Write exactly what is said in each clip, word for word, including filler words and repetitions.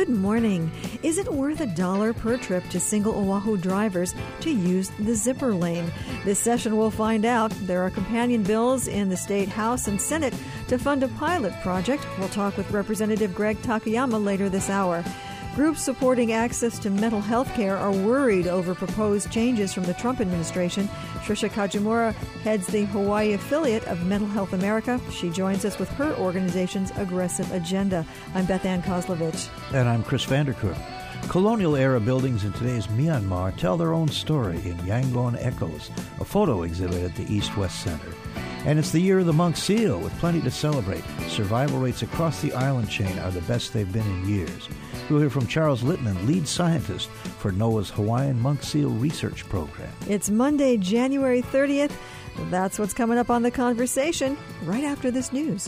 Good morning. Is it worth a dollar per trip to single Oahu drivers to use the zipper lane? This session we'll find out. There are companion bills in the State House and Senate to fund a pilot project. We'll talk with Representative Greg Takayama later this hour. Groups supporting access to mental health care are worried over proposed changes from the Trump administration. Tricia Kajimura heads the Hawaii affiliate of Mental Health America. She joins us with her organization's aggressive agenda. I'm Beth Ann Kozlovich. And I'm Chris Vanderkook. Colonial-era buildings in today's Myanmar tell their own story in Yangon Echoes, a photo exhibit at the East-West Center. And it's the year of the monk seal, with plenty to celebrate. Survival rates across the island chain are the best they've been in years. We'll hear from Charles Littman, lead scientist for NOAA's Hawaiian Monk Seal Research Program. It's Monday, January thirtieth. That's what's coming up on The Conversation right after this news.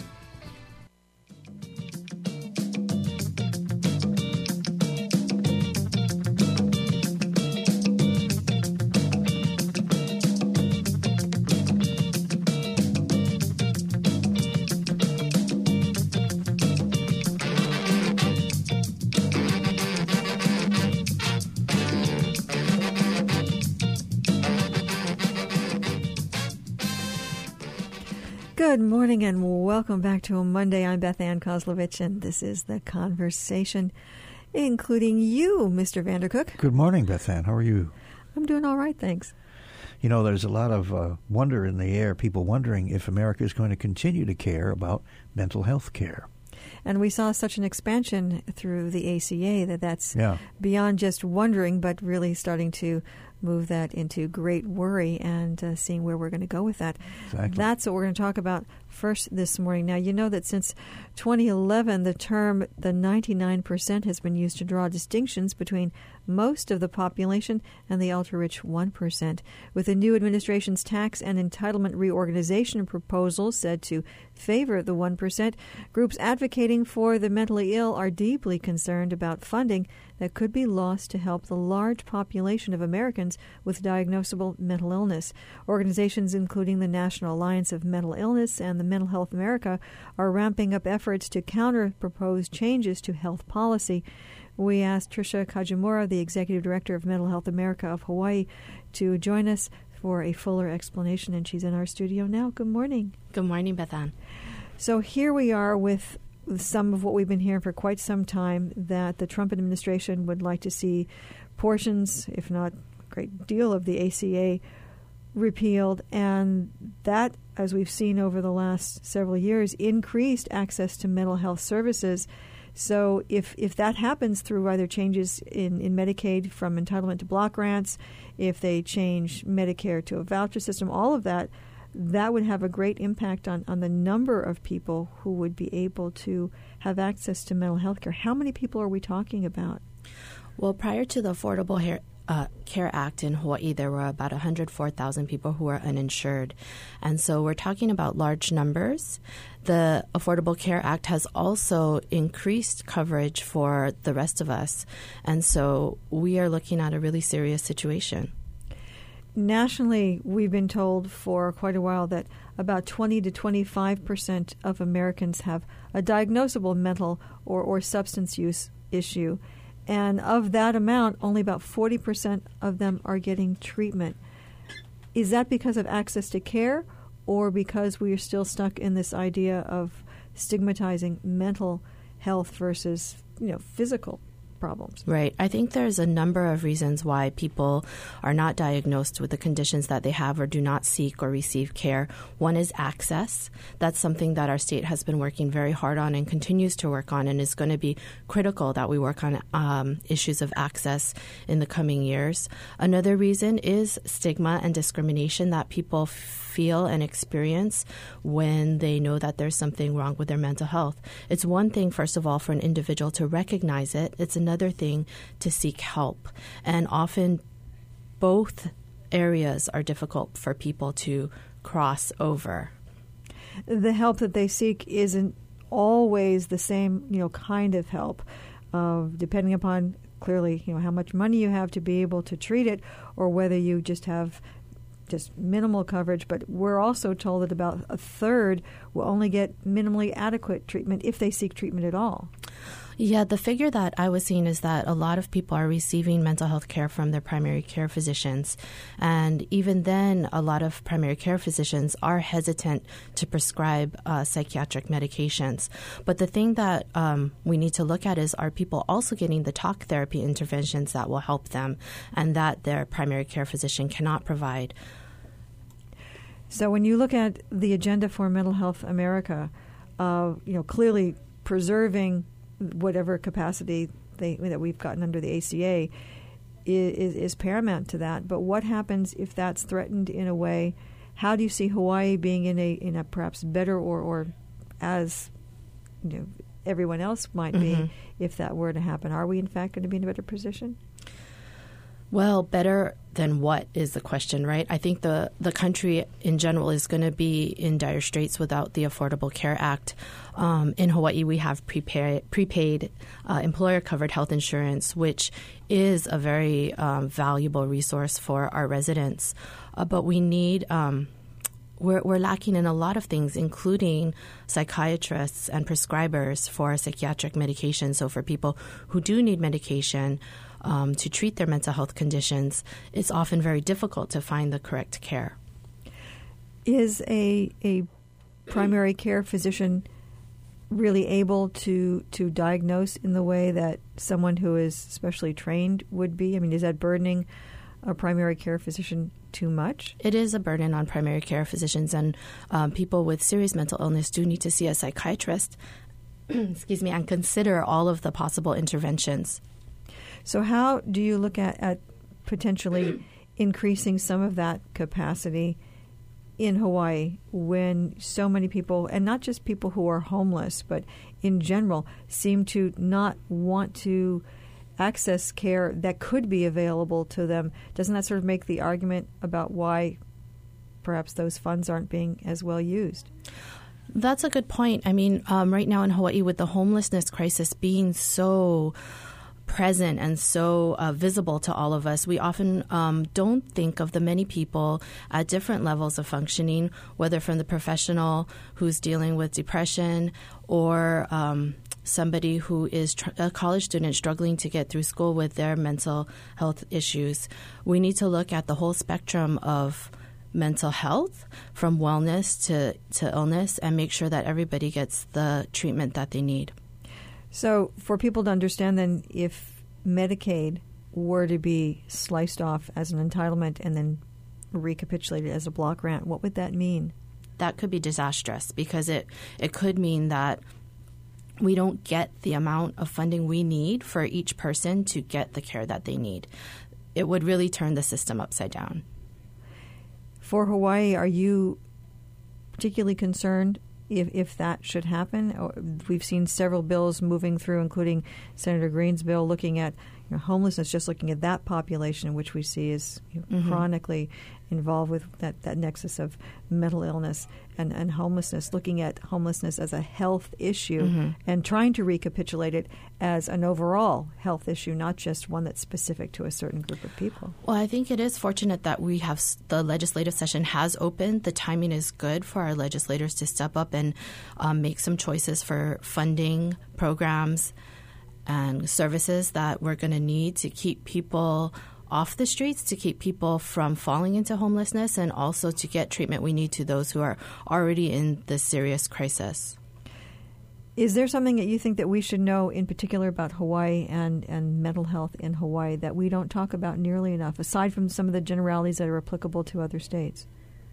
Good morning and welcome back to a Monday. I'm Beth Ann Kozlovich, and this is The Conversation, including you, Mister Vanderkook. Good morning, Beth Ann. How are you? I'm doing all right, thanks. You know, there's a lot of uh, wonder in the air, people wondering if America is going to continue to care about mental health care. And we saw such an expansion through the A C A that that's yeah. beyond just wondering, but really starting to move that into great worry and uh, seeing where we're going to go with that. Exactly. That's what we're going to talk about first this morning. Now, you know that since twenty eleven, the term the ninety-nine percent has been used to draw distinctions between most of the population and the ultra-rich one percent. With the new administration's tax and entitlement reorganization proposal said to favor the one percent, groups advocating for the mentally ill are deeply concerned about funding that could be lost to help the large population of Americans with diagnosable mental illness. Organizations including the National Alliance of Mental Illness and the Mental Health America are ramping up efforts to counter proposed changes to health policy. We asked Tricia Kajimura, the Executive Director of Mental Health America of Hawaii, to join us for a fuller explanation, and she's in our studio now. Good morning. Good morning, Beth Ann. So here we are with some of what we've been hearing for quite some time, that the Trump administration would like to see portions, if not a great deal, of the A C A repealed, and that, as we've seen over the last several years, increased access to mental health services. So if if that happens through either changes in, in Medicaid from entitlement to block grants, if they change Medicare to a voucher system, all of that, that would have a great impact on, on the number of people who would be able to have access to mental health care. How many people are we talking about? Well, prior to the Affordable Hair, uh, Care Act in Hawaii, there were about one hundred four thousand people who were uninsured. And so we're talking about large numbers. The Affordable Care Act has also increased coverage for the rest of us. And so we are looking at a really serious situation. Nationally, we've been told for quite a while that about twenty to twenty-five percent of Americans have a diagnosable mental or, or substance use issue. And of that amount, only about forty percent of them are getting treatment. Is that because of access to care, or because we are still stuck in this idea of stigmatizing mental health versus, you know, physical problems? Right. I think there's a number of reasons why people are not diagnosed with the conditions that they have or do not seek or receive care. One is access. That's something that our state has been working very hard on and continues to work on, and is going to be critical that we work on um, issues of access in the coming years. Another reason is stigma and discrimination that people feel and experience when they know that there's something wrong with their mental health. It's one thing, first of all, for an individual to recognize it. It's another thing to seek help. And often both areas are difficult for people to cross over. The help that they seek isn't always the same, you know, kind of help, uh, depending upon clearly, you know, how much money you have to be able to treat it, or whether you just have just minimal coverage. But we're also told that about a third will only get minimally adequate treatment if they seek treatment at all. Yeah, the figure that I was seeing is that a lot of people are receiving mental health care from their primary care physicians. And even then, a lot of primary care physicians are hesitant to prescribe uh, psychiatric medications. But the thing that um, we need to look at is, are people also getting the talk therapy interventions that will help them and that their primary care physician cannot provide? So when you look at the agenda for Mental Health America, uh, you know, clearly preserving whatever capacity they, that we've gotten under the A C A is, is paramount to that. But what happens if that's threatened in a way? How do you see Hawaii being in a in a perhaps better or, or as you know, everyone else might Mm-hmm. be if that were to happen? Are we in fact going to be in a better position? Well, better than what is the question, right? I think the, the country in general is going to be in dire straits without the Affordable Care Act. Um, in Hawaii, we have prepaid, prepaid uh, employer-covered health insurance, which is a very um, valuable resource for our residents. Uh, but we need... Um, We're, we're lacking in a lot of things, including psychiatrists and prescribers for psychiatric medication. So for people who do need medication um, to treat their mental health conditions, it's often very difficult to find the correct care. Is a a primary care physician really able to to diagnose in the way that someone who is specially trained would be? I mean, is that burdening a primary care physician too much? It is a burden on primary care physicians, and um, people with serious mental illness do need to see a psychiatrist, excuse me, and consider all of the possible interventions. So how do you look at, at potentially increasing some of that capacity in Hawaii when so many people, and not just people who are homeless, but in general, seem to not want to access care that could be available to them? Doesn't that sort of make the argument about why perhaps those funds aren't being as well used? That's a good point. I mean, um, right now in Hawaii, with the homelessness crisis being so present and so uh, visible to all of us, we often um, don't think of the many people at different levels of functioning, whether from the professional who's dealing with depression or um, somebody who is tr- a college student struggling to get through school with their mental health issues. We need to look at the whole spectrum of mental health, from wellness to, to illness, and make sure that everybody gets the treatment that they need. So for people to understand then, if Medicaid were to be sliced off as an entitlement and then recapitulated as a block grant, what would that mean? That could be disastrous, because it, it could mean that we don't get the amount of funding we need for each person to get the care that they need. It would really turn the system upside down. For Hawaii, are you particularly concerned if, if that should happen? We've seen several bills moving through, including Senator Green's bill looking at you know, homelessness, just looking at that population, which we see is you know, mm-hmm. chronically involved with that, that nexus of mental illness and, and homelessness, looking at homelessness as a health issue mm-hmm. and trying to recapitulate it as an overall health issue, not just one that's specific to a certain group of people. Well, I think it is fortunate that we have the legislative session has opened. The timing is good for our legislators to step up and um, make some choices for funding programs and services that we're going to need to keep people off the streets, to keep people from falling into homelessness, and also to get treatment we need to those who are already in this serious crisis. Is there something that you think that we should know in particular about Hawaii and, and mental health in Hawaii that we don't talk about nearly enough, aside from some of the generalities that are applicable to other states?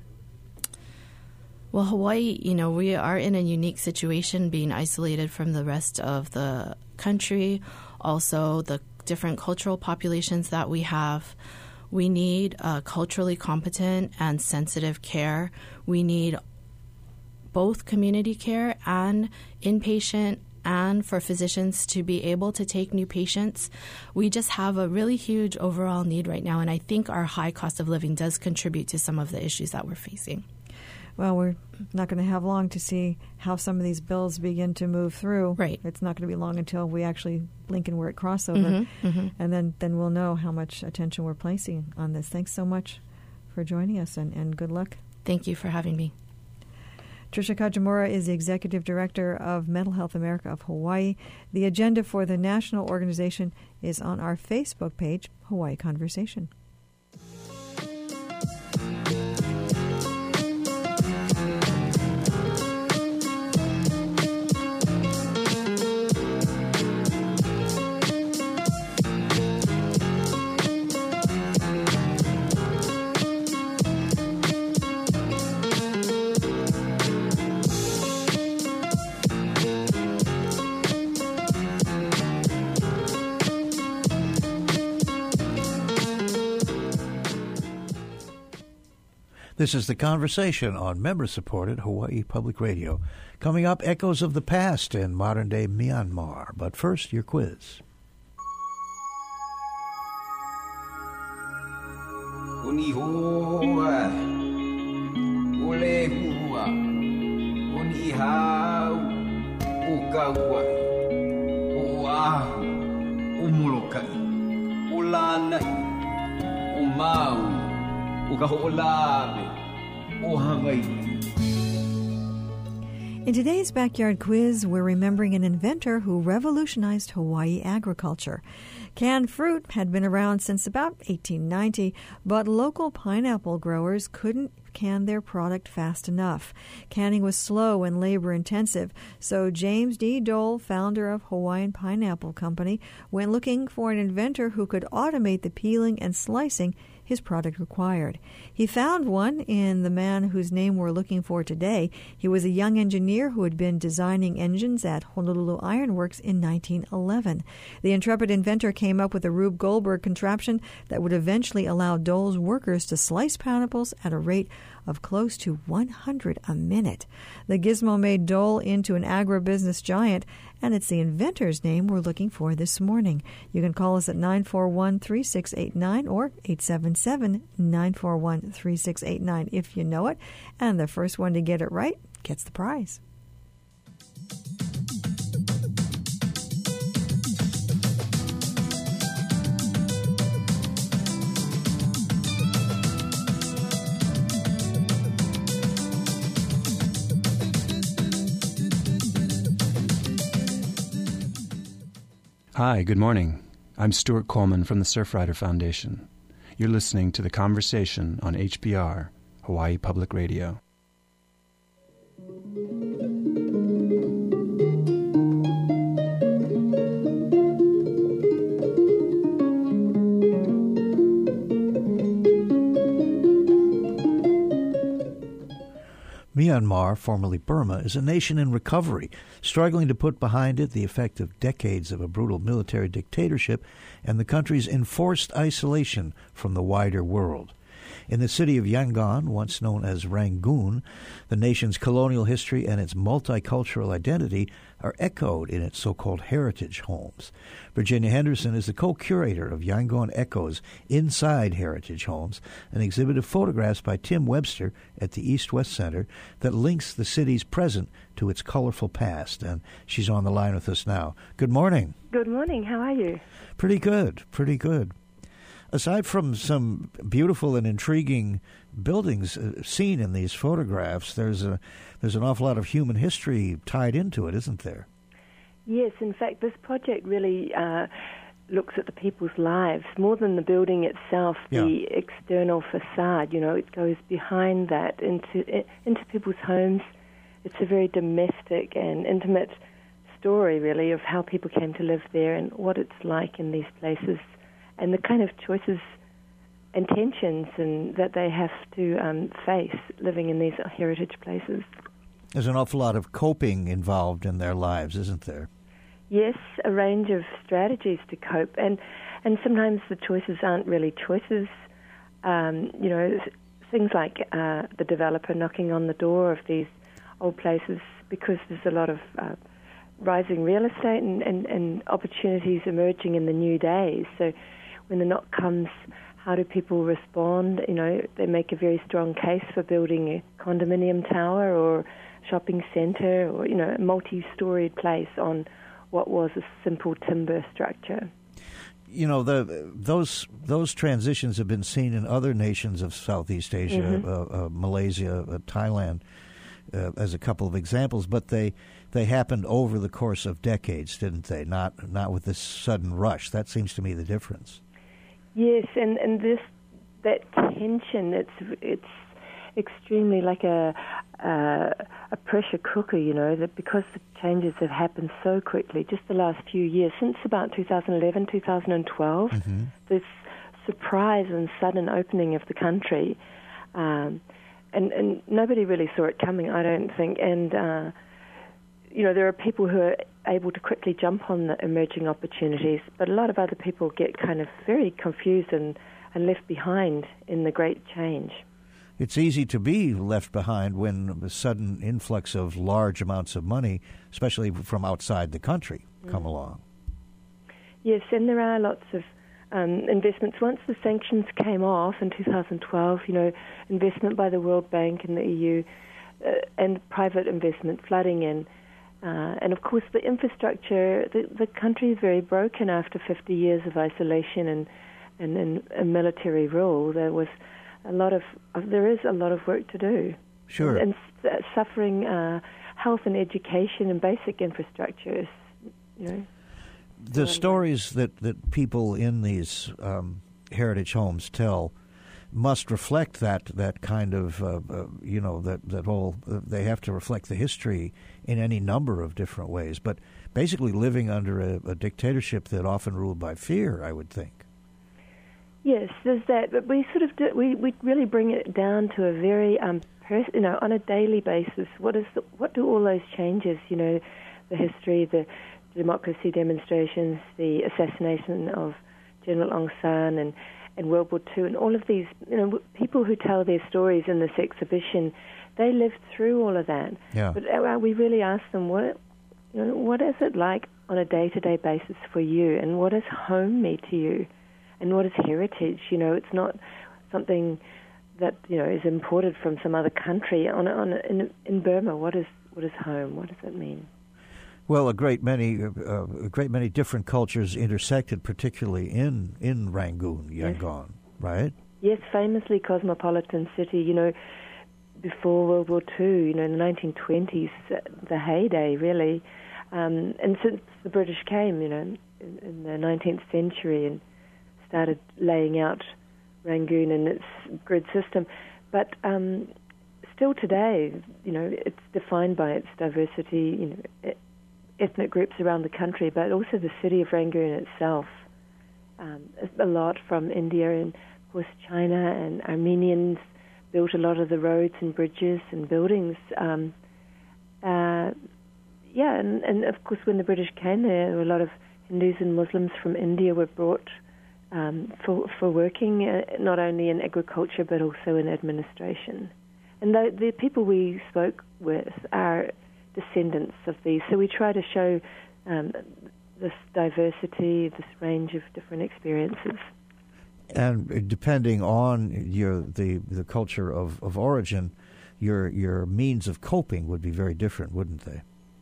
Well, Hawaii, you know, we are in a unique situation, being isolated from the rest of the country. Also, the different cultural populations that we have. We need uh, culturally competent and sensitive care. We need both community care and inpatient, and for physicians to be able to take new patients. We just have a really huge overall need right now, and I think our high cost of living does contribute to some of the issues that we're facing. Well, we're not going to have long to see how some of these bills begin to move through. Right. It's not going to be long until we actually blink and we're at crossover. Mm-hmm, mm-hmm. And then, then we'll know how much attention we're placing on this. Thanks so much for joining us, and, and good luck. Thank you for having me. Tricia Kajimura is the Executive Director of Mental Health America of Hawaii. The agenda for the national organization is on our Facebook page, Hawaii Conversation. This is The Conversation on member-supported Hawaii Public Radio. Coming up, echoes of the past in modern-day Myanmar. But first, your quiz. In today's Backyard Quiz, we're remembering an inventor who revolutionized Hawaii agriculture. Canned fruit had been around since about eighteen ninety, but local pineapple growers couldn't can their product fast enough. Canning was slow and labor-intensive, so James D. Dole, founder of Hawaiian Pineapple Company, went looking for an inventor who could automate the peeling and slicing his product required. He found one in the man whose name we're looking for today. He was a young engineer who had been designing engines at Honolulu Iron Works in nineteen eleven. The intrepid inventor came up with a Rube Goldberg contraption that would eventually allow Dole's workers to slice pineapples at a rate of close to one hundred a minute. The gizmo made Dole into an agribusiness giant, and it's the inventor's name we're looking for this morning. You can call us at nine four one, three six eight nine or eight seven seven, nine four one, three six eight nine if you know it, and the first one to get it right gets the prize. Hi, good morning. I'm Stuart Coleman from the Surfrider Foundation. You're listening to The Conversation on H P R, Hawaii Public Radio. Myanmar, formerly Burma, is a nation in recovery, struggling to put behind it the effect of decades of a brutal military dictatorship and the country's enforced isolation from the wider world. In the city of Yangon, once known as Rangoon, the nation's colonial history and its multicultural identity are echoed in its so-called heritage homes. Virginia Henderson is the co-curator of Yangon Echoes Inside Heritage Homes, an exhibit of photographs by Tim Webster at the East-West Center that links the city's present to its colorful past. And she's on the line with us now. Good morning. Good morning. How are you? Pretty good, pretty good. Aside from some beautiful and intriguing buildings uh, seen in these photographs, there's a there's an awful lot of human history tied into it, isn't there? Yes, in fact, this project really uh, looks at the people's lives more than the building itself. Yeah. The external facade, you know, it goes behind that into into people's homes. It's a very domestic and intimate story, really, of how people came to live there and what it's like in these places, and the kind of choices and tensions and that they have to um, face living in these heritage places. There's an awful lot of coping involved in their lives, isn't there? Yes, a range of strategies to cope, and and sometimes the choices aren't really choices. Um, you know, things like uh, the developer knocking on the door of these old places because there's a lot of uh, rising real estate and, and, and opportunities emerging in the new days. So when the knock comes, how do people respond? You know, they make a very strong case for building a condominium tower or shopping centre or, you know, a multi-storied place on what was a simple timber structure. You know, the those those transitions have been seen in other nations of Southeast Asia, mm-hmm. uh, uh, Malaysia, uh, Thailand. uh, as a couple of examples, but they they happened over the course of decades, didn't they? Not not with this sudden rush. That seems to me the difference. Yes, and, and this that tension, it's it's extremely like a uh, a pressure cooker, you know, that because the changes have happened so quickly, just the last few years, since about two thousand eleven, two thousand twelve, mm-hmm. this surprise and sudden opening of the country, um, and, and nobody really saw it coming, I don't think, and uh, you know, there are people who are able to quickly jump on the emerging opportunities, but a lot of other people get kind of very confused and, and left behind in the great change. It's easy to be left behind when a sudden influx of large amounts of money, especially from outside the country, come mm. along. Yes, and there are lots of um, investments. Once the sanctions came off in two thousand twelve, you know, investment by the World Bank and the E U uh, and private investment flooding in. Uh, and, of course, the infrastructure, the, the country is very broken after fifty years of isolation and, and, and, and military rule. There was a lot of, uh, there is a lot of work to do. Sure. And, and uh, suffering uh, health and education and basic infrastructure is, you know. The stories that, that people in these um, heritage homes tell must reflect that that kind of uh, uh, you know that that whole uh, they have to reflect the history in any number of different ways, but basically living under a, a dictatorship that often ruled by fear, I would think. Yes, there's that, but we sort of do, we we really bring it down to a very um pers- you know on a daily basis. What is the, what do all those changes, you know, the history, the democracy demonstrations, the assassination of General Aung San, and and World War Two, and all of these, you know, people who tell their stories in this exhibition, they lived through all of that. Yeah. But uh, we really ask them, what, you know, what is it like on a day-to-day basis for you, and what does home mean to you, and what is heritage? You know, it's not something that, you know, is imported from some other country. On on in, in Burma, what is what is home? What does it mean? Well, a great many, uh, a great many different cultures intersected, particularly in, in Rangoon, Yangon, yes. Right? Yes, famously cosmopolitan city. You know, before World War Two, you know, in the nineteen twenties, the heyday really, um, and since the British came, you know, in, in the nineteenth century and started laying out Rangoon and its grid system, but um, still today, you know, it's defined by its diversity. You know. It, ethnic groups around the country, but also the city of Rangoon itself. Um, a lot from India and, of course, China, and Armenians built a lot of the roads and bridges and buildings. Um, uh, yeah, and, and, of course, when the British came there, there were a lot of Hindus and Muslims from India were brought um, for, for working, uh, not only in agriculture, but also in administration. And the, the people we spoke with are descendants of these. So we try to show um, this diversity, this range of different experiences. And depending on your the, the culture of, of origin, your your means of coping would be very different, wouldn't they?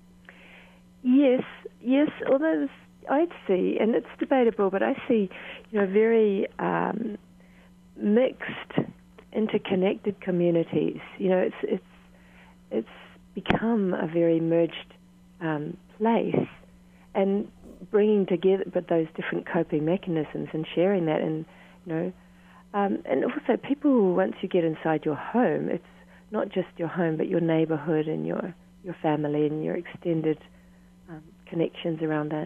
Yes, yes. Although I'd see, and it's debatable, but I see, you know, very um, mixed, interconnected communities. You know, it's it's it's become a very merged um, place, and bringing together but those different coping mechanisms and sharing that, and you know, um, and also people, once you get inside your home, it's not just your home but your neighborhood and your your family and your extended um, connections around that.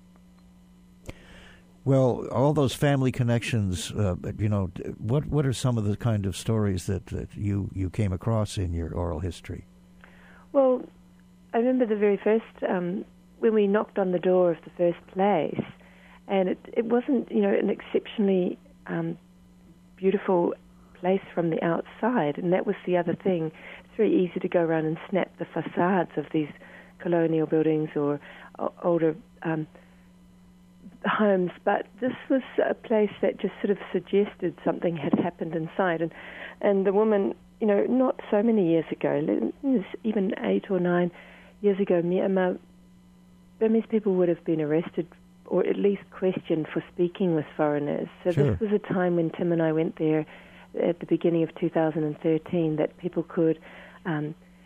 Well, all those family connections, uh, you know, what what are some of the kind of stories that, that you, you came across in your oral history? Well, I remember the very first, um, when we knocked on the door of the first place, and it, it wasn't, you know, an exceptionally um, beautiful place from the outside, and that was the other thing. It's very easy to go around and snap the facades of these colonial buildings or o- older um, homes, but this was a place that just sort of suggested something had happened inside, and, and the woman, you know, not so many years ago, even eight or nine years ago, Myanmar, Burmese people would have been arrested or at least questioned for speaking with foreigners. So sure. This was a time when Tim and I went there at the beginning of two thousand thirteen that people could um,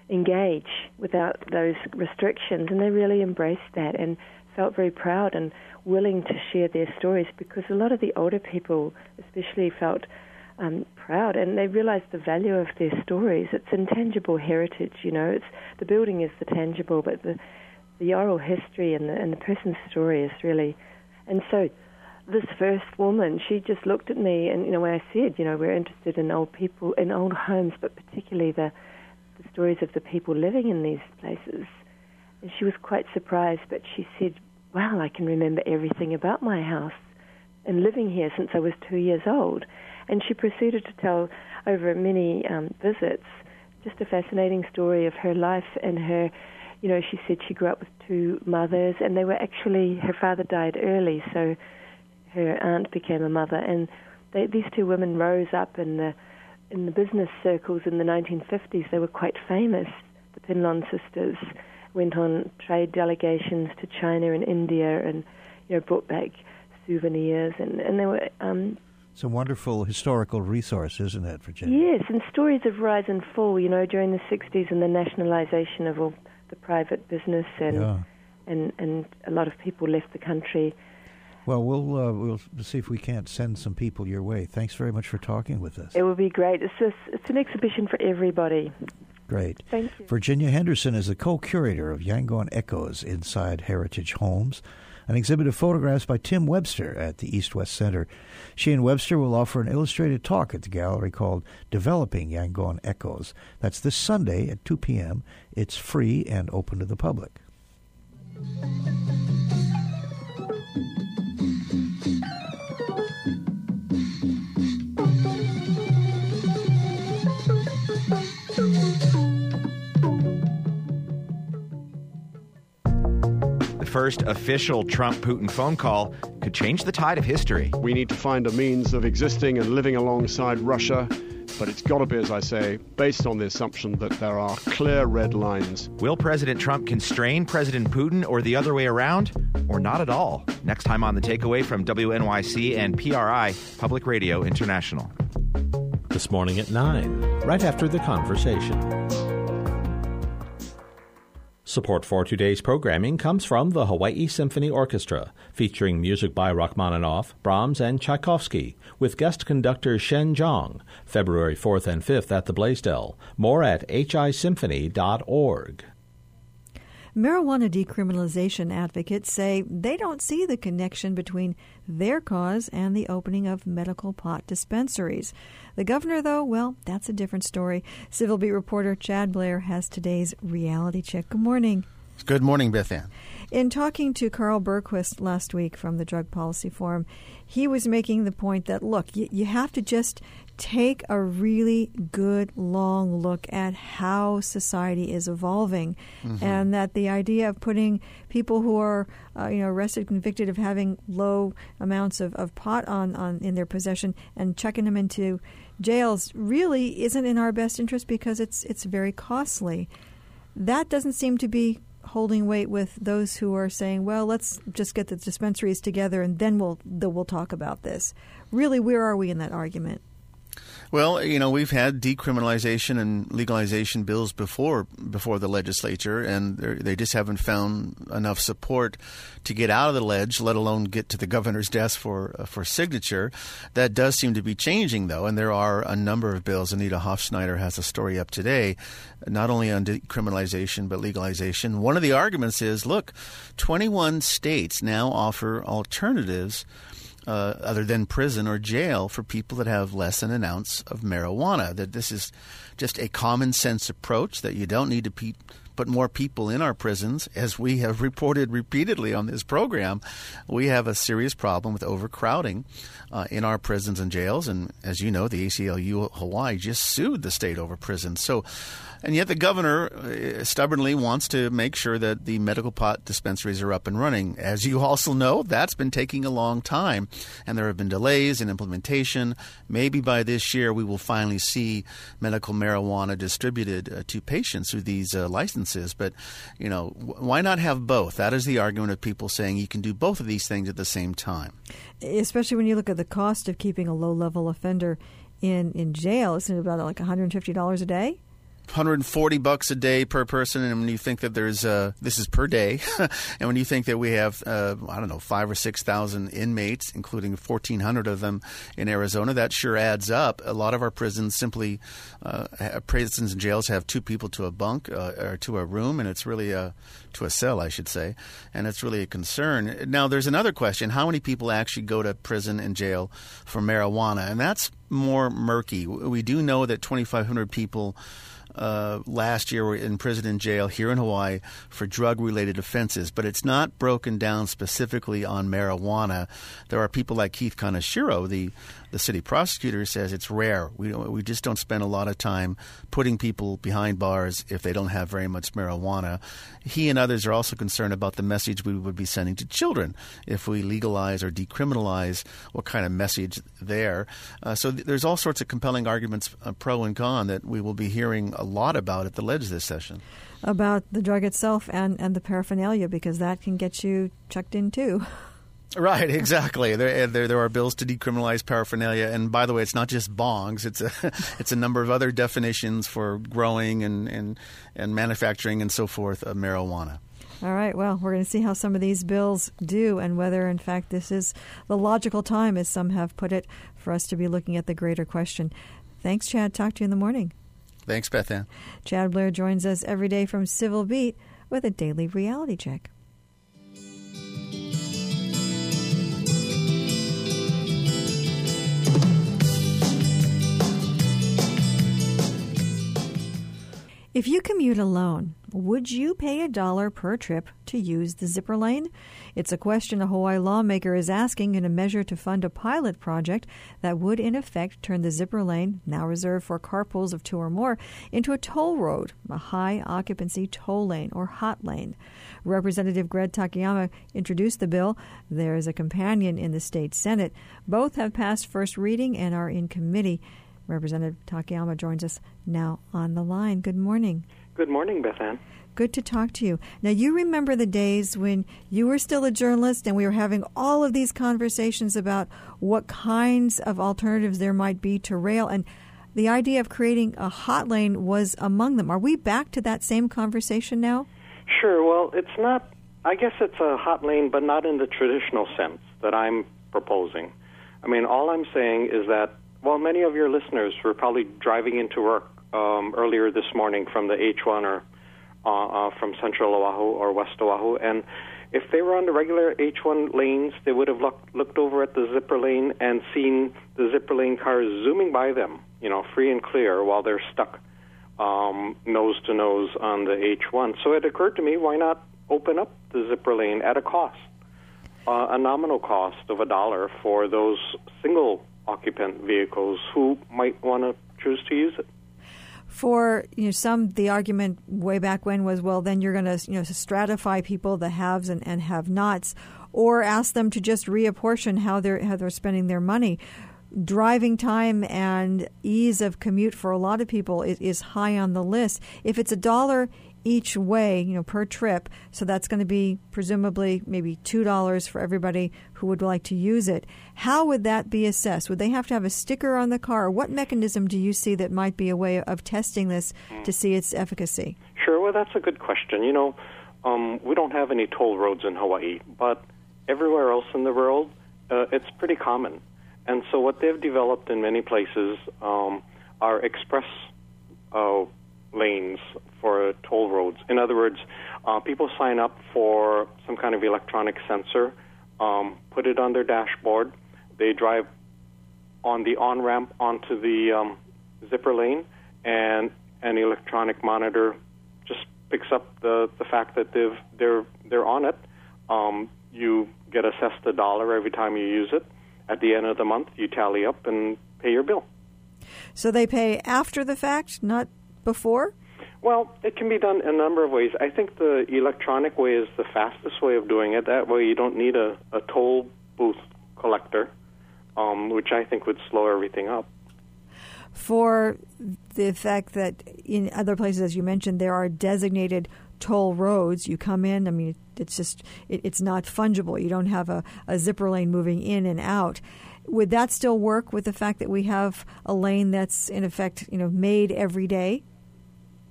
engage without those restrictions, and they really embraced that and felt very proud and willing to share their stories, because a lot of the older people especially felt um, proud, and they realized the value of their stories. It's intangible heritage, you know. It's the building is the tangible, but the the oral history and the, and the person's story is really. And so this first woman, she just looked at me, and, you know, when I said, you know, we're interested in old people, in old homes, but particularly the, the stories of the people living in these places. And she was quite surprised, but she said, wow, I can remember everything about my house and living here since I was two years old. And she proceeded to tell over many um, visits just a fascinating story of her life and her, you know, she said she grew up with two mothers, and they were actually, her father died early, so her aunt became a mother. And they, these two women rose up in the in the business circles in the nineteen fifties. They were quite famous. The Pinlon sisters went on trade delegations to China and India, and, you know, brought back souvenirs, and, and they were... Um, It's a wonderful historical resource, isn't it, Virginia? Yes, and stories of rise and fall, you know, during the sixties and the nationalization of all the private business, and yeah. and, and a lot of people left the country. Well, we'll uh, we'll see if we can't send some people your way. Thanks very much for talking with us. It would be great. It's just, it's an exhibition for everybody. Great. Thank you. Virginia Henderson is the co-curator of Yangon Echoes Inside Heritage Homes, an exhibit of photographs by Tim Webster at the East-West Center. She and Webster will offer an illustrated talk at the gallery called Developing Yangon Echoes. That's this Sunday at two p.m. It's free and open to the public. First official Trump-Putin phone call could change the tide of history. We need to find a means of existing and living alongside Russia, but it's got to be, as I say, based on the assumption that there are clear red lines. Will President Trump constrain President Putin, or the other way around, or not at all? Next time on The Takeaway from W N Y C and P R I, Public Radio International. This morning at nine, right after The Conversation. Support for today's programming comes from the Hawaii Symphony Orchestra, featuring music by Rachmaninoff, Brahms, and Tchaikovsky, with guest conductor Shen Zhang, February fourth and fifth at the Blaisdell. More at h i symphony dot org. Marijuana decriminalization advocates say they don't see the connection between their cause and the opening of medical pot dispensaries. The governor, though, well, that's a different story. Civil Beat reporter Chad Blair has today's reality check. Good morning. Good morning, Beth Ann. In talking to Carl Bergquist last week from the Drug Policy Forum, he was making the point that, look, you, you have to just take a really good long look at how society is evolving, mm-hmm. and that the idea of putting people who are uh, you know arrested, convicted of having low amounts of, of pot on, on in their possession and checking them into jails really isn't in our best interest, because it's it's very costly. That doesn't seem to be holding weight with those who are saying, well, let's just get the dispensaries together and then we'll then we'll talk about this. Really, where are we in that argument? Well, you know, we've had decriminalization and legalization bills before before the legislature, and they just haven't found enough support to get out of the ledge, let alone get to the governor's desk for uh, for signature. That does seem to be changing, though, and there are a number of bills. Anita Hofschneider has a story up today, not only on decriminalization but legalization. One of the arguments is, look, twenty-one states now offer alternatives Uh, other than prison or jail for people that have less than an ounce of marijuana. That this is just a common sense approach, that you don't need to pe- put more people in our prisons. As we have reported repeatedly on this program, we have a serious problem with overcrowding uh, in our prisons and jails. And as you know, the A C L U Hawaii just sued the state over prisons. So, and yet the governor uh, stubbornly wants to make sure that the medical pot dispensaries are up and running. As you also know, that's been taking a long time, and there have been delays in implementation. Maybe by this year we will finally see medical marijuana distributed uh, to patients through these uh, licenses. But, you know, w- why not have both? That is the argument of people saying you can do both of these things at the same time. Especially when you look at the cost of keeping a low-level offender in, in jail. Isn't it about like one hundred fifty dollars a day? one hundred forty bucks a day per person, and when you think that there's uh, this is per day, and when you think that we have uh, I don't know five or six thousand inmates, including fourteen hundred of them in Arizona, that sure adds up. A lot of our prisons simply uh, prisons and jails have two people to a bunk uh, or to a room, and it's really a to a cell, I should say, and it's really a concern. Now, there's another question: how many people actually go to prison and jail for marijuana? And that's more murky. We do know that twenty-five hundred people Uh, last year were in prison and jail here in Hawaii for drug-related offenses, but it's not broken down specifically on marijuana. There are people like Keith Kaneshiro, the the city prosecutor, says it's rare. We don't, we just don't spend a lot of time putting people behind bars if they don't have very much marijuana. He and others are also concerned about the message we would be sending to children if we legalize or decriminalize. What kind of message there? Uh, so th- there's all sorts of compelling arguments, uh, pro and con, that we will be hearing a lot about at the Ledge this session. About the drug itself and, and the paraphernalia, because that can get you chucked in too. Right, exactly. There, there, there are bills to decriminalize paraphernalia, and by the way, it's not just bongs. It's a, it's a number of other definitions for growing and and, and manufacturing and so forth of marijuana. All right. Well, we're going to see how some of these bills do, and whether, in fact, this is the logical time, as some have put it, for us to be looking at the greater question. Thanks, Chad. Talk to you in the morning. Thanks, Beth Ann. Chad Blair joins us every day from Civil Beat with a daily reality check. If you commute alone, would you pay a dollar per trip to use the zipper lane? It's a question a Hawaii lawmaker is asking in a measure to fund a pilot project that would, in effect, turn the zipper lane, now reserved for carpools of two or more, into a toll road, a high-occupancy toll lane or hot lane. Representative Greg Takayama introduced the bill. There is a companion in the state Senate. Both have passed first reading and are in committee. Representative Takayama joins us now on the line. Good morning. Good morning, Beth Ann. Good to talk to you. Now, you remember the days when you were still a journalist and we were having all of these conversations about what kinds of alternatives there might be to rail, and the idea of creating a hot lane was among them. Are we back to that same conversation now? Sure. Well, it's not, I guess it's a hot lane, but not in the traditional sense that I'm proposing. I mean, all I'm saying is that, well, many of your listeners were probably driving into work um, earlier this morning from the H one or uh, uh, from Central Oahu or West Oahu, and if they were on the regular H one lanes, they would have look, looked over at the zipper lane and seen the zipper lane cars zooming by them, you know, free and clear, while they're stuck um, nose to nose on the H one. So it occurred to me, why not open up the zipper lane at a cost, uh, a nominal cost of a dollar for those single occupant vehicles who might want to choose to use it. For you know, some, the argument way back when was, well, then you're going to you know stratify people, the haves and, and have-nots, or ask them to just reapportion how they're how they're spending their money. Driving time and ease of commute for a lot of people is, is high on the list. If it's a dollar each way, you know, per trip, so that's going to be presumably maybe two dollars for everybody who would like to use it. How would that be assessed? Would they have to have a sticker on the car? What mechanism do you see that might be a way of testing this to see its efficacy? Sure. Well, that's a good question. You know, um, we don't have any toll roads in Hawaii, but everywhere else in the world, uh, it's pretty common. And so what they've developed in many places um, are express uh lanes for toll roads. In other words, uh, people sign up for some kind of electronic sensor, um, put it on their dashboard. They drive on the on-ramp onto the um, zipper lane, and an electronic monitor just picks up the, the fact that they've, they're they're on it. Um, you get assessed a dollar every time you use it. At the end of the month, you tally up and pay your bill. So they pay after the fact, not before? Well, it can be done a number of ways. I think the electronic way is the fastest way of doing it. That way you don't need a, a toll booth collector, um, which I think would slow everything up. For the fact that in other places, as you mentioned, there are designated toll roads. You come in, I mean, it's just, it, it's not fungible. You don't have a, a zipper lane moving in and out. Would that still work with the fact that we have a lane that's, in effect, you know, made every day?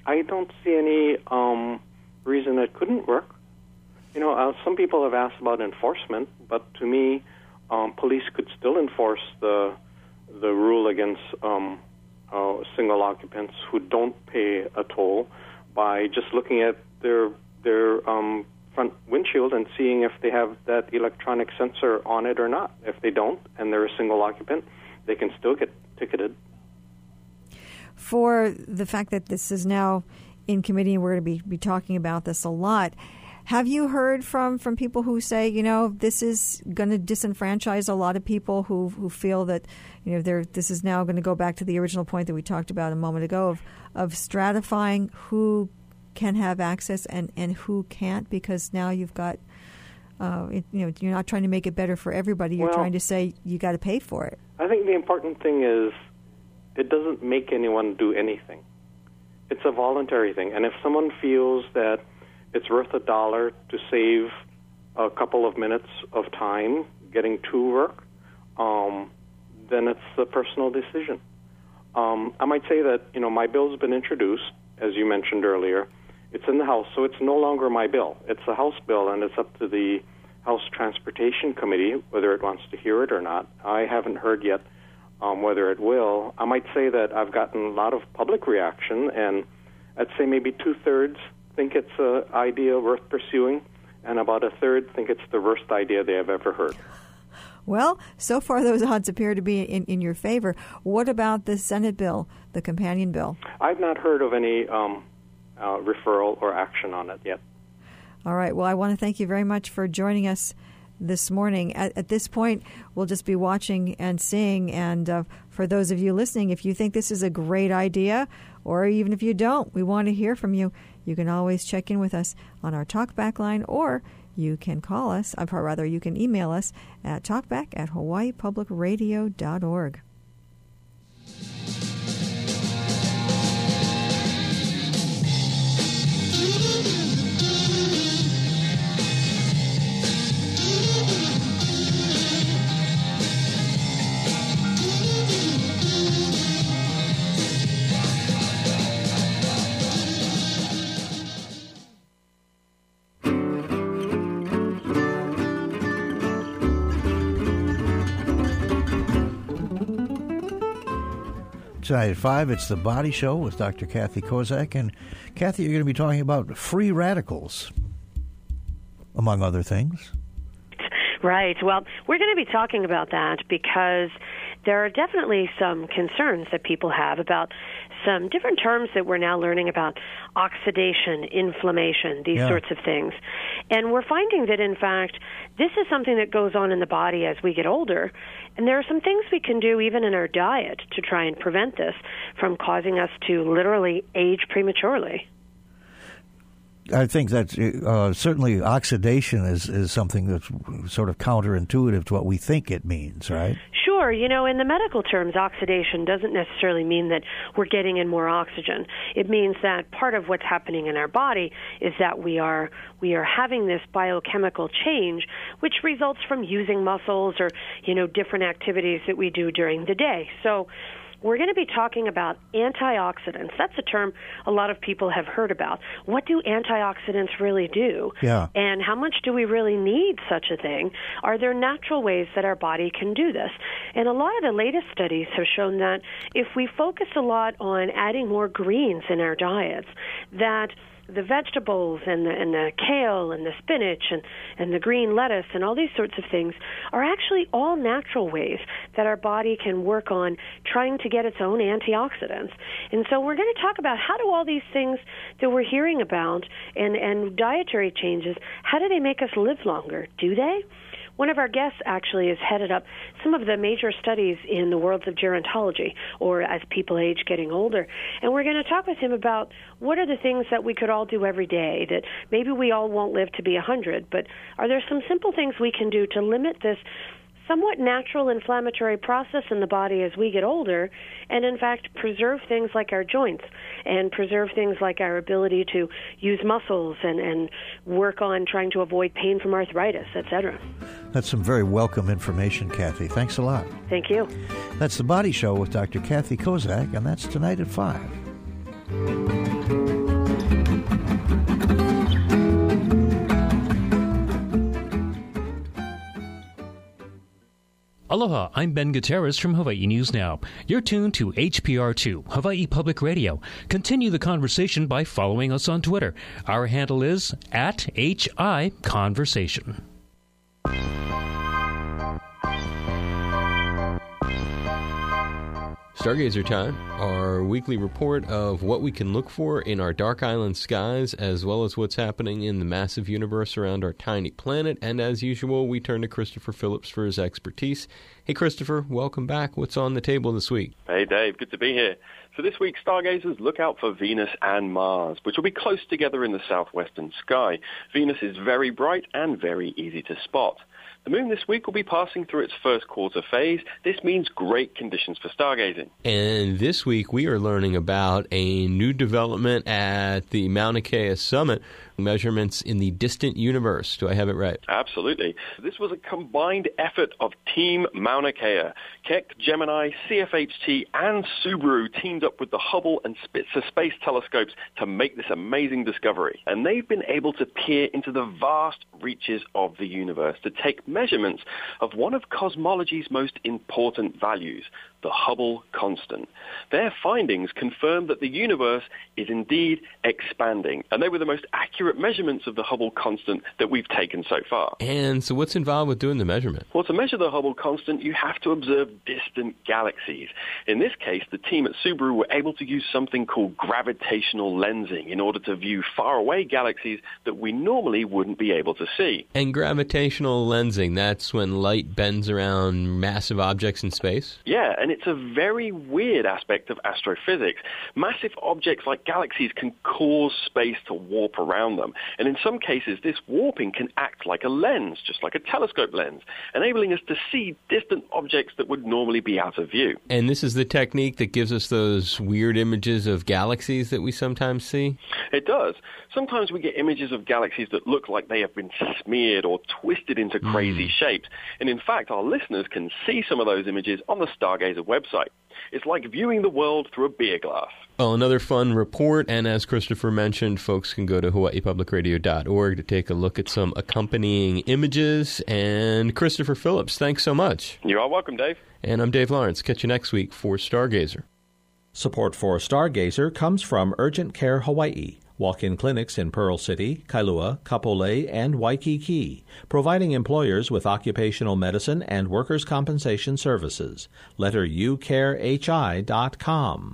I don't see any um, reason it couldn't work. You know, uh, some people have asked about enforcement, but to me, um, police could still enforce the the rule against um, uh, single occupants who don't pay a toll by just looking at their their um, front windshield and seeing if they have that electronic sensor on it or not. If they don't, and they're a single occupant, they can still get ticketed. For the fact that this is now in committee and we're going to be, be talking about this a lot, have you heard from, from people who say, you know, this is going to disenfranchise a lot of people who who feel that, you know, they're, this is now going to go back to the original point that we talked about a moment ago of, of stratifying who can have access and, and who can't, because now you've got, uh, it, you know, you're not trying to make it better for everybody. You're well, trying to say you got to pay for it. I think the important thing is it doesn't make anyone do anything. It's a voluntary thing. And if someone feels that it's worth a dollar to save a couple of minutes of time getting to work, um, then it's a personal decision. Um, I might say that, you know, my bill's been introduced, as you mentioned earlier. It's in the House, so it's no longer my bill. It's a House bill, and it's up to the House Transportation Committee whether it wants to hear it or not. I haven't heard yet um, whether it will. I might say that I've gotten a lot of public reaction, and I'd say maybe two-thirds think it's an idea worth pursuing, and about a third think it's the worst idea they have ever heard. Well, so far those odds appear to be in, in your favor. What about the Senate bill, the companion bill? I've not heard of any um, uh, referral or action on it yet. All right. Well, I want to thank you very much for joining us this morning. At, at this point, we'll just be watching and seeing. And uh, for those of you listening, if you think this is a great idea, or even if you don't, we want to hear from you. You can always check in with us on our talkback line, or you can call us, or rather you can email us at talkback at hawaii public radio dot org. Tonight at five, it's The Body Show with Doctor Kathy Kozak. And, Kathy, you're going to be talking about free radicals, among other things. Right. Well, we're going to be talking about that because there are definitely some concerns that people have about some different terms that we're now learning about: oxidation, inflammation, these yeah. sorts of things. And we're finding that, in fact, this is something that goes on in the body as we get older. And there are some things we can do even in our diet to try and prevent this from causing us to literally age prematurely. I think that uh, certainly oxidation is, is something that's sort of counterintuitive to what we think it means, right? Sure. You know, in the medical terms, oxidation doesn't necessarily mean that we're getting in more oxygen. It means that part of what's happening in our body is that we are we are having this biochemical change, which results from using muscles or, you know, different activities that we do during the day. So we're going to be talking about antioxidants. That's a term a lot of people have heard about. What do antioxidants really do? Yeah. And how much do we really need such a thing? Are there natural ways that our body can do this? And a lot of the latest studies have shown that if we focus a lot on adding more greens in our diets, that the vegetables and the, and the kale and the spinach and, and the green lettuce and all these sorts of things are actually all natural ways that our body can work on trying to get its own antioxidants. And so we're going to talk about how do all these things that we're hearing about and, and dietary changes, how do they make us live longer? Do they? One of our guests actually has headed up some of the major studies in the worlds of gerontology, or as people age getting older. And we're going to talk with him about what are the things that we could all do every day, that maybe we all won't live to be one hundred, but are there some simple things we can do to limit this somewhat natural inflammatory process in the body as we get older, and in fact preserve things like our joints and preserve things like our ability to use muscles and, and work on trying to avoid pain from arthritis, et cetera. That's some very welcome information, Kathy. Thanks a lot. Thank you. That's The Body Show with Doctor Kathy Kozak, and that's tonight at five. Aloha, I'm Ben Gutierrez from Hawaii News Now. You're tuned to H P R two, Hawaii Public Radio. Continue the conversation by following us on Twitter. Our handle is at H I Conversation. Stargazer Time, our weekly report of what we can look for in our dark island skies, as well as what's happening in the massive universe around our tiny planet. And as usual, we turn to Christopher Phillips for his expertise. Hey, Christopher, welcome back. What's on the table this week? Hey, Dave. Good to be here. So this week, stargazers look out for Venus and Mars, which will be close together in the southwestern sky. Venus is very bright and very easy to spot. The moon this week will be passing through its first quarter phase. This means great conditions for stargazing. And this week we are learning about a new development at the Mauna Kea Summit, measurements in the distant universe. Do I have it right? Absolutely. This was a combined effort of Team Mauna Kea. Keck, Gemini, C F H T, and Subaru teamed up with the Hubble and Spitzer space telescopes to make this amazing discovery. And they've been able to peer into the vast reaches of the universe to take measurements of one of cosmology's most important values, the Hubble constant. Their findings confirm that the universe is indeed expanding, and they were the most accurate measurements of the Hubble constant that we've taken so far. And so what's involved with doing the measurement? Well, to measure the Hubble constant, you have to observe distant galaxies. In this case, the team at Subaru were able to use something called gravitational lensing in order to view faraway galaxies that we normally wouldn't be able to see. And gravitational lensing, that's when light bends around massive objects in space? Yeah, and it's a very weird aspect of astrophysics. Massive objects like galaxies can cause space to warp around them. And in some cases, this warping can act like a lens, just like a telescope lens, enabling us to see distant objects that would normally be out of view. And this is the technique that gives us those weird images of galaxies that we sometimes see? It does. Sometimes we get images of galaxies that look like they have been smeared or twisted into crazy mm. shapes. And in fact, our listeners can see some of those images on the Stargazer website. It's like viewing the world through a beer glass. Well, another fun report, and as Christopher mentioned, folks can go to hawaii public radio dot org to take a look at some accompanying images. And Christopher Phillips, thanks so much. You are welcome, Dave. And I'm Dave Lawrence. Catch you next week for Stargazer. Support for Stargazer comes from Urgent Care Hawaii, walk-in clinics in Pearl City, Kailua, Kapolei, and Waikiki, providing employers with occupational medicine and workers' compensation services. Letter u care h i dot com.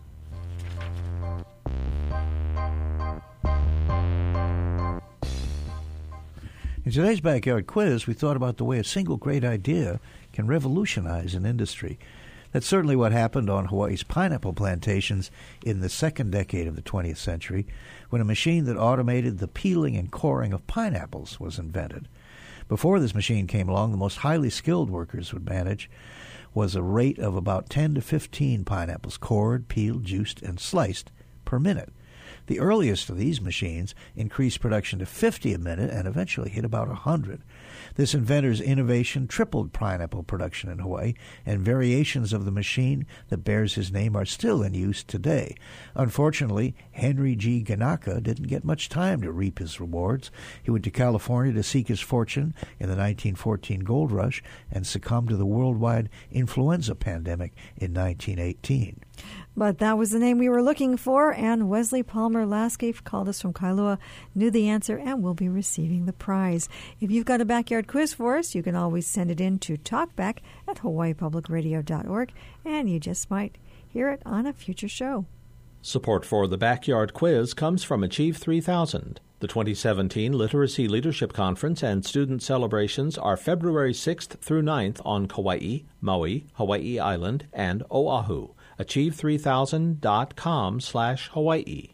In today's Backyard Quiz, we thought about the way a single great idea can revolutionize an industry. That's certainly what happened on Hawaii's pineapple plantations in the second decade of the twentieth century, when a machine that automated the peeling and coring of pineapples was invented. Before this machine came along, the most highly skilled workers would manage was a rate of about ten to fifteen pineapples cored, peeled, juiced, and sliced per minute. The earliest of these machines increased production to fifty a minute and eventually hit about one hundred. This inventor's innovation tripled pineapple production in Hawaii, and variations of the machine that bears his name are still in use today. Unfortunately, Henry G. Ganaka didn't get much time to reap his rewards. He went to California to seek his fortune in the nineteen fourteen gold rush and succumbed to the worldwide influenza pandemic in nineteen eighteen. But that was the name we were looking for, and Wesley Palmer Lasky called us from Kailua, knew the answer, and will be receiving the prize. If you've got a backyard quiz for us, you can always send it in to talkback at hawaii public radio dot org, and you just might hear it on a future show. Support for the Backyard Quiz comes from Achieve three thousand. The twenty seventeen Literacy Leadership Conference and student celebrations are February sixth through ninth on Kauai, Maui, Hawaii Island, and Oahu. achieve three thousand dot com slash Hawaii.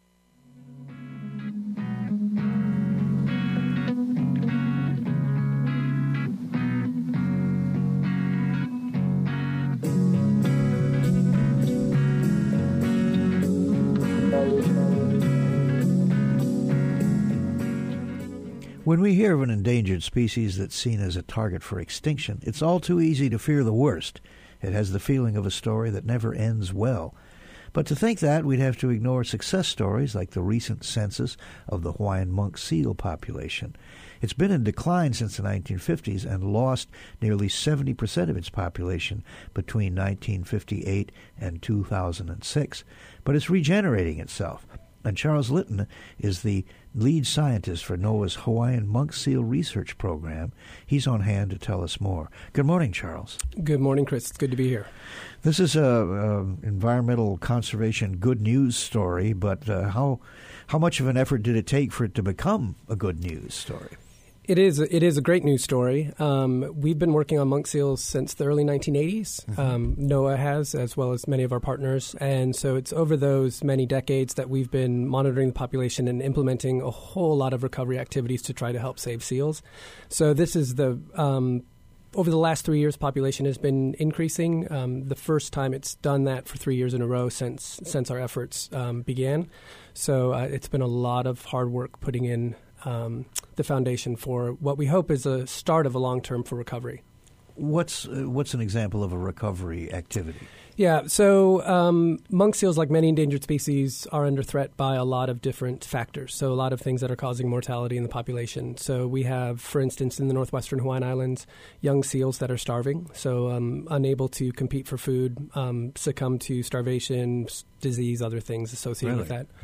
When we hear of an endangered species that's seen as a target for extinction, it's all too easy to fear the worst. It has the feeling of a story that never ends well. But to think that, we'd have to ignore success stories like the recent census of the Hawaiian monk seal population. It's been in decline since the nineteen fifties and lost nearly seventy percent of its population between nineteen fifty-eight and two thousand six. But it's regenerating itself. And Charles Litton is the lead scientist for NOAA's Hawaiian Monk Seal Research Program. He's on hand to tell us more. Good morning, Charles. Good morning, Chris. It's good to be here. This is a, a environmental conservation good news story, but uh, how how much of an effort did it take for it to become a good news story? It is. It is a great news story. Um, we've been working on monk seals since the early nineteen eighties. Mm-hmm. Um, NOAA has, as well as many of our partners. And so it's over those many decades that we've been monitoring the population and implementing a whole lot of recovery activities to try to help save seals. So this is the um, over the last three years, population has been increasing. Um, the first time it's done that for three years in a row since since our efforts um, began. So uh, it's been a lot of hard work putting in Um, the foundation for what we hope is a start of a long term for recovery. What's uh, what's an example of a recovery activity? Yeah, so um, monk seals, like many endangered species, are under threat by a lot of different factors. So a lot of things that are causing mortality in the population. So we have, for instance, in the northwestern Hawaiian Islands, young seals that are starving, so um, unable to compete for food, um, succumb to starvation, disease, other things associated Really? with that.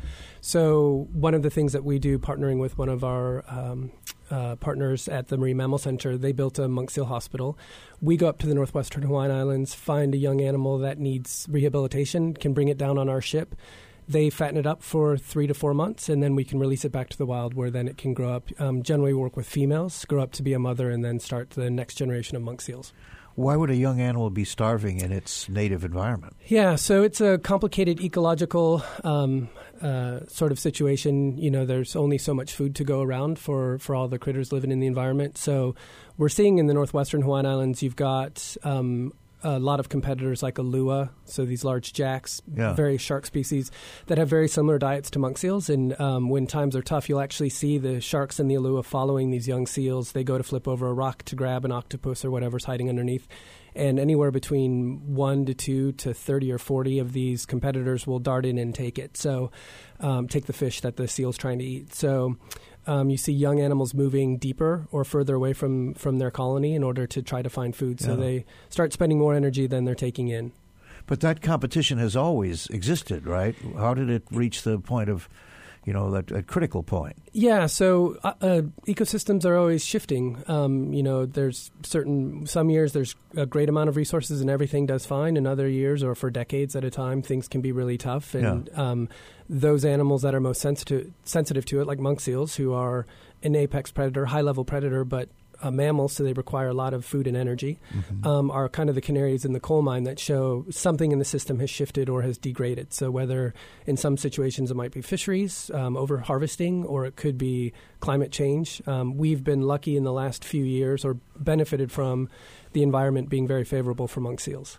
So one of the things that we do, partnering with one of our um, uh, partners at the Marine Mammal Center, they built a monk seal hospital. We go up to the northwestern Hawaiian Islands, find a young animal that needs rehabilitation, can bring it down on our ship. They fatten it up for three to four months, and then we can release it back to the wild where then it can grow up. Um, generally, we work with females, grow up to be a mother, and then start the next generation of monk seals. Why would a young animal be starving in its native environment? Yeah, so it's a complicated ecological um, uh, sort of situation. You know, there's only so much food to go around for, for all the critters living in the environment. So we're seeing in the northwestern Hawaiian Islands, you've got um, a lot of competitors like Alua, so these large jacks, Yeah. various shark species that have very similar diets to monk seals. And um, when times are tough, you'll actually see the sharks and the Alua following these young seals. They go to flip over a rock to grab an octopus or whatever's hiding underneath. And anywhere between one to two to thirty or forty of these competitors will dart in and take it. So um, take the fish that the seal's trying to eat. So Um, you see young animals moving deeper or further away from, from their colony in order to try to find food. So Yeah. they start spending more energy than they're taking in. But that competition has always existed, right? How did it reach the point of, you know, that, that critical point? Yeah, so uh, uh, ecosystems are always shifting. Um, you know, there's certain, some years there's a great amount of resources and everything does fine. In other years or for decades at a time, things can be really tough. And Yeah. um, those animals that are most sensitive, sensitive to it, like monk seals, who are an apex predator, high-level predator, but a mammal, so they require a lot of food and energy, Mm-hmm. um, are kind of the canaries in the coal mine that show something in the system has shifted or has degraded. So whether in some situations it might be fisheries, um, over-harvesting, or it could be climate change. Um, we've been lucky in the last few years or benefited from the environment being very favorable for monk seals.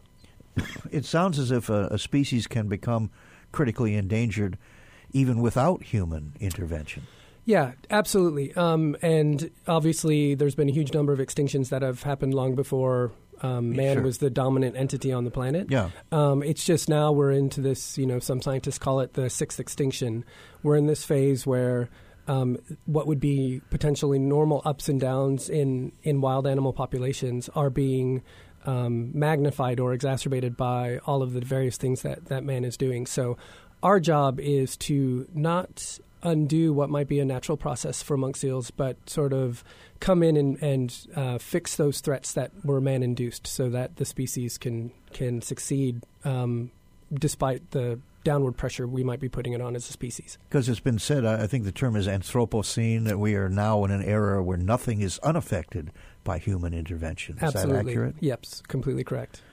It sounds as if a, a species can become critically endangered even without human intervention. Yeah, absolutely. Um, and obviously, there's been a huge number of extinctions that have happened long before um, man Sure. was the dominant entity on the planet. Yeah. Um, it's just now we're into this, you know, some scientists call it the sixth extinction. We're in this phase where um, what would be potentially normal ups and downs in, in wild animal populations are being um, magnified or exacerbated by all of the various things that, that man is doing. So our job is to not undo what might be a natural process for monk seals, but sort of come in and, and uh, fix those threats that were man-induced so that the species can can succeed um, despite the downward pressure we might be putting it on as a species. Because it's been said, I I think the term is Anthropocene, that we are now in an era where nothing is unaffected by human intervention. Is Absolutely. that accurate? Yep, completely correct.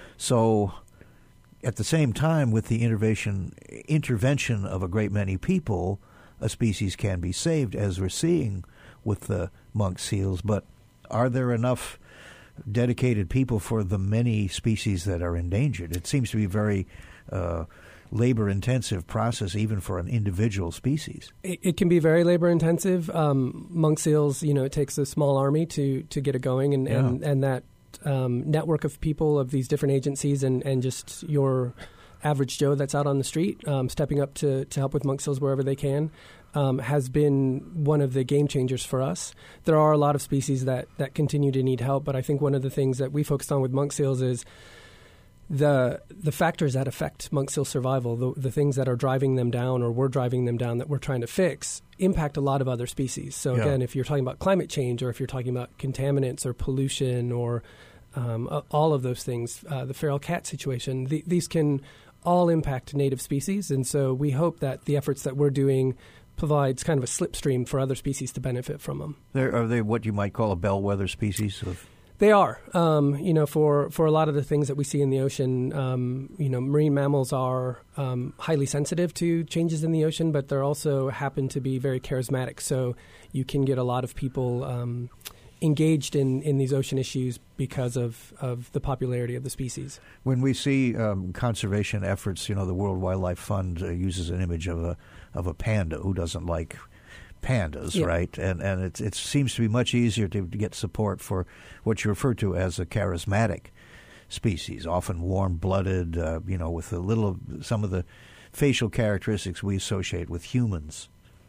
So at the same time, with the intervention intervention of a great many people, a species can be saved, as we're seeing with the monk seals. But are there enough dedicated people for the many species that are endangered? It seems to be a very uh, labor-intensive process, even for an individual species. It, it can be very labor-intensive. Um, monk seals, you know, it takes a small army to, to get it going, and, Yeah. and, and that um, network of people, of these different agencies, and, and just your average Joe that's out on the street, um, stepping up to, to help with monk seals wherever they can, um, has been one of the game changers for us. There are a lot of species that, that continue to need help, but I think one of the things that we focused on with monk seals is the the factors that affect monk seal survival, the, the things that are driving them down or we're driving them down that we're trying to fix, impact a lot of other species. So, Yeah. again, if you're talking about climate change or if you're talking about contaminants or pollution or um, uh, all of those things, uh, the feral cat situation, the, these can all impact native species. And so we hope that the efforts that we're doing provides kind of a slipstream for other species to benefit from them. They're, are they what you might call a bellwether species of? They are. Um, you know, for, for a lot of the things that we see in the ocean, um, you know, marine mammals are um, highly sensitive to changes in the ocean, but they also happen to be very charismatic. So you can get a lot of people um, engaged in, in these ocean issues because of, of the popularity of the species. When we see um, conservation efforts, you know, the World Wildlife Fund uh, uses an image of a of a panda. Who doesn't like pandas, Yeah. right? And and it, it seems to be much easier to, to get support for what you refer to as a charismatic species, often warm-blooded, uh, you know, with a little some of the facial characteristics we associate with humans.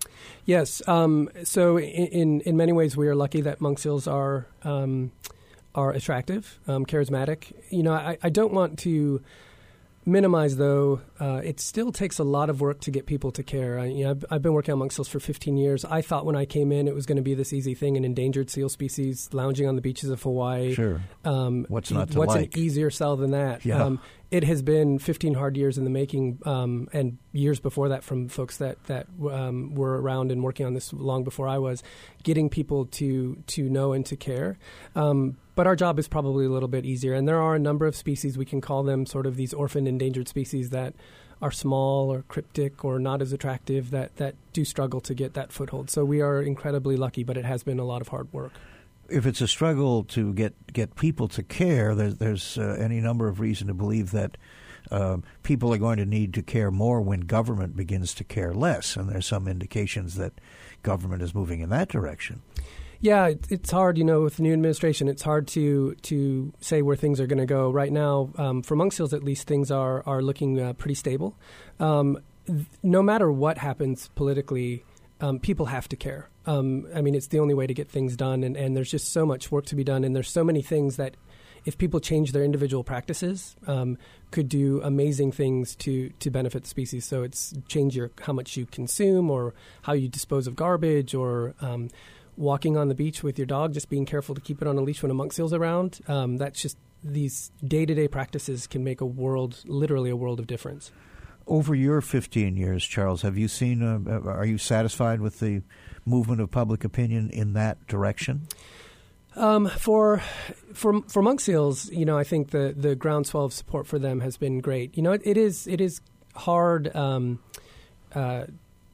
Yes. Um, so in in many ways, we are lucky that monk seals are um, are attractive, um, charismatic. You know, I, I don't want to minimize, though. Uh, it still takes a lot of work to get people to care. I, you know, I've, I've been working on monk seals for fifteen years. I thought when I came in, it was going to be this easy thing, an endangered seal species lounging on the beaches of Hawaii. Sure. Um, What's not to what's like? an easier sell than that? Yeah. Um, it has been fifteen hard years in the making, um, and years before that from folks that that um, were around and working on this long before I was, getting people to to know and to care. Um, but our job is probably a little bit easier, and there are a number of species, we can call them sort of these orphan endangered species that are small or cryptic or not as attractive that, that do struggle to get that foothold. So we are incredibly lucky, but it has been a lot of hard work. If it's a struggle to get, get people to care, there's, there's uh, any number of reason to believe that uh, people are going to need to care more when government begins to care less, and there's some indications that government is moving in that direction. Yeah, it, it's hard, you know, with the new administration, it's hard to to say where things are going to go. Right now, um, for monk seals at least, things are, are looking uh, pretty stable. Um, th- no matter what happens politically, um, people have to care. Um, I mean, it's the only way to get things done, and, and there's just so much work to be done, and there's so many things that if people change their individual practices, um, could do amazing things to, to benefit the species. So it's change your how much you consume or how you dispose of garbage or um, walking on the beach with your dog, just being careful to keep it on a leash when a monk seal's around. Um, that's just these day-to-day practices can make a world, literally a world of difference. Over your fifteen years, Charles, have you seen, uh, are you satisfied with the movement of public opinion in that direction? Um, for for for monk seals, you know, I think the, the groundswell of support for them has been great. You know, it, it is it is hard um, uh,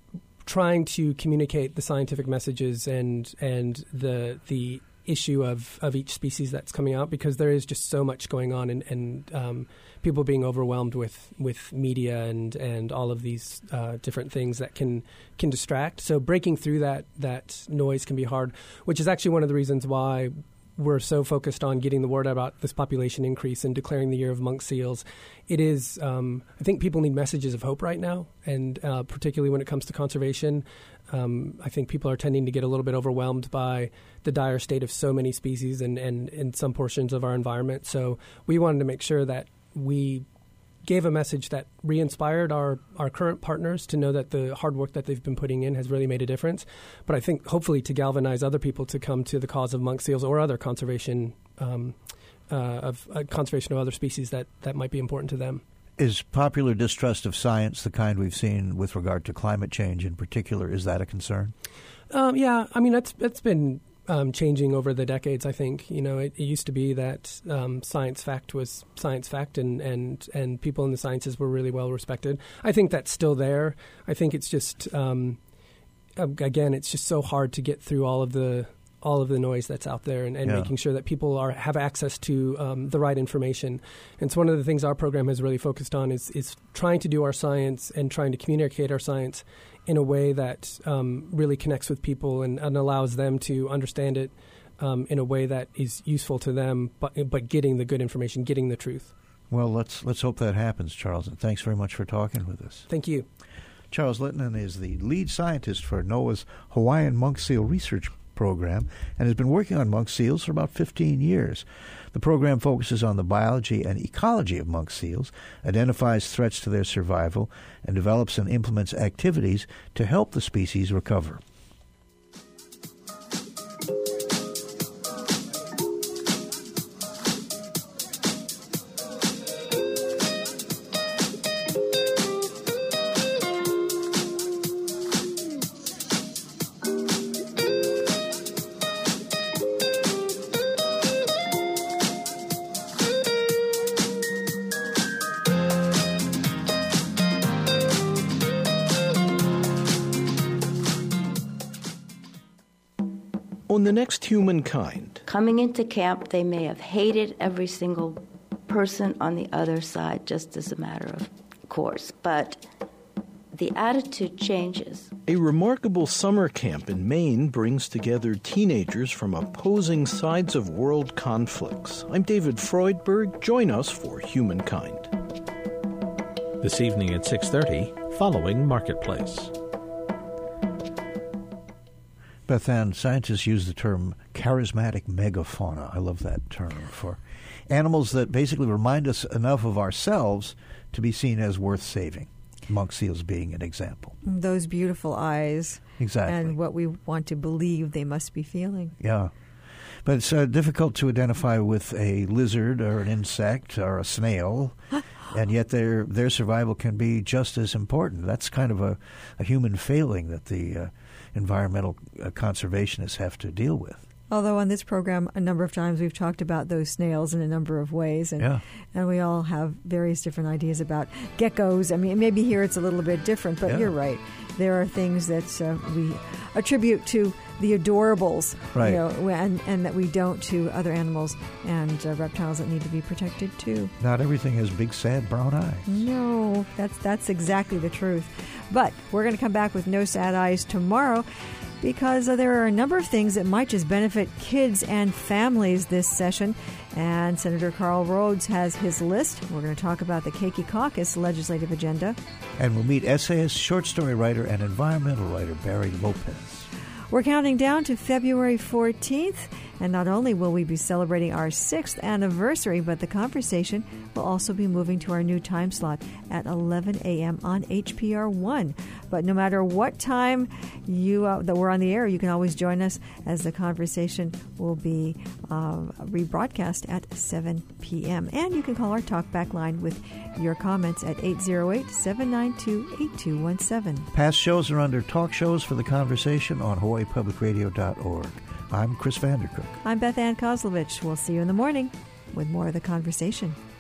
trying to communicate the scientific messages and and the the issue of, of each species that's coming out, because there is just so much going on, and, and um, people being overwhelmed with, with media and, and all of these uh, different things that can can distract. So breaking through that that noise can be hard, which is actually one of the reasons why we're so focused on getting the word out about this population increase and declaring the year of monk seals. It is, um, I think people need messages of hope right now, and uh, particularly when it comes to conservation. Um, I think people are tending to get a little bit overwhelmed by the dire state of so many species and, and, and some portions of our environment. So we wanted to make sure that we gave a message that re-inspired our, our current partners to know that the hard work that they've been putting in has really made a difference. But I think hopefully to galvanize other people to come to the cause of monk seals or other conservation um, uh, of uh, conservation of other species that, that might be important to them. Is popular distrust of science the kind we've seen with regard to climate change in particular? Is that a concern? Um, yeah, I mean, that's that's been um, changing over the decades, I think. You know, it, it used to be that um, science fact was science fact, and, and, and people in the sciences were really well respected. I think that's still there. I think it's just, um, again, it's just so hard to get through all of the all of the noise that's out there, and, and yeah. making sure that people are have access to um, the right information. And so one of the things our program has really focused on is, is trying to do our science and trying to communicate our science in a way that um, really connects with people and, and allows them to understand it um, in a way that is useful to them, but, but getting the good information, getting the truth. Well, let's let's hope that happens, Charles, and thanks very much for talking with us. Thank you. Charles Littman is the lead scientist for NOAA's Hawaiian Monk Seal Research Program and has been working on monk seals for about fifteen years. The program focuses on the biology and ecology of monk seals, identifies threats to their survival, and develops and implements activities to help the species recover. On The Next Humankind. Coming into camp, they may have hated every single person on the other side, just as a matter of course, but the attitude changes. A remarkable summer camp in Maine brings together teenagers from opposing sides of world conflicts. I'm David Freudberg. Join us for Humankind. This evening at six thirty, following Marketplace. Beth Ann, scientists use the term charismatic megafauna. I love that term for animals that basically remind us enough of ourselves to be seen as worth saving. Monk seals being an example. Those beautiful eyes. Exactly. And what we want to believe they must be feeling. Yeah. But it's uh, difficult to identify with a lizard or an insect or a snail, and yet their their survival can be just as important. That's kind of a, a human failing that the uh, environmental uh, conservationists have to deal with. Although on this program, a number of times we've talked about those snails in a number of ways, and yeah. and we all have various different ideas about geckos. I mean, maybe here it's a little bit different, but yeah. you're right. There are things that uh, we attribute to the adorables, right. you know, and, and that we don't to other animals and uh, reptiles that need to be protected too. Not everything has big, sad brown eyes. No, that's that's exactly the truth. But we're going to come back with No Sad Eyes tomorrow, because uh, there are a number of things that might just benefit kids and families this session. And Senator Carl Rhodes has his list. We're going to talk about the Keiki Caucus legislative agenda. And we'll meet essayist, short story writer, and environmental writer Barry Lopez. We're counting down to February fourteenth, and not only will we be celebrating our sixth anniversary, but the conversation will also be moving to our new time slot at eleven a.m. on H P R one. But no matter what time you uh, that we're on the air, you can always join us, as the conversation will be uh, rebroadcast at seven p.m. And you can call our talkback line with your comments at eight oh eight, seven nine two, eight two one seven. Past shows are under Talk Shows for the Conversation on Hawaii Public Radio dot org. I'm Chris Vandercook. I'm Beth Ann Kozlovich. We'll see you in the morning with more of the conversation.